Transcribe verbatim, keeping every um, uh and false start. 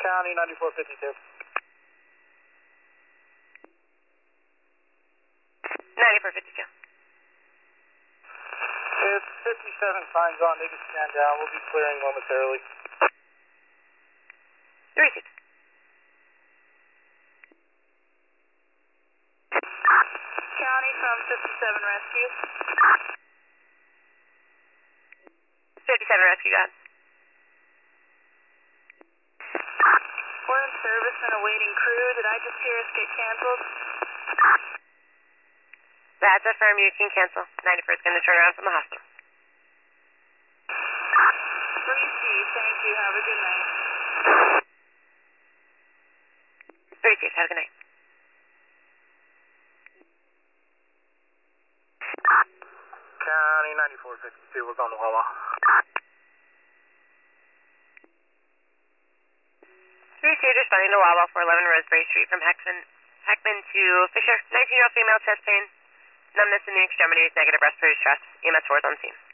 County ninety-four fifty-two. ninety-four fifty-two. It's fifty-seven, signs on, they can stand down, we'll be clearing momentarily. Three seats. County from fifty-seven Rescue. fifty-seven Rescue, got it. We're in service and awaiting crew. Did I just hear us get canceled? That's affirm, you can cancel. ninety-four is going to turn around from the hospital. three C, thank you. Have a good night. three C, have a good night. County ninety-four fifty-two, we're going to Wawa. three C, responding to Wawa, four eleven Roseberry Street from Heckman, Heckman to Fisher. nineteen-year-old female, chest pain, numbness in the extremities, negative respiratory stress. E M S four is on scene.